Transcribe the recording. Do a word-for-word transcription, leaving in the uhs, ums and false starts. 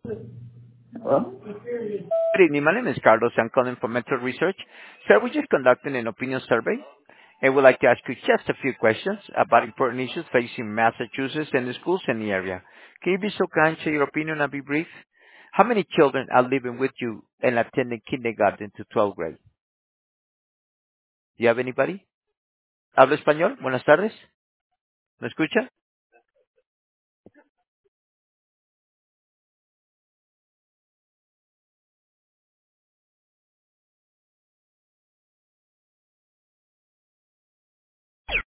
Well, Good evening. My name is Carlos. I'm calling from Mentor Research. Sir, we're just conducting an opinion survey, and we'd like to ask you just a few questions about important issues facing Massachusetts and the schools in the area. Can you be so kind, share your opinion and be brief? How many children are living with you and attending kindergarten to twelfth grade? Do you have anybody? ¿Habla español? Buenas tardes. ¿Me escucha?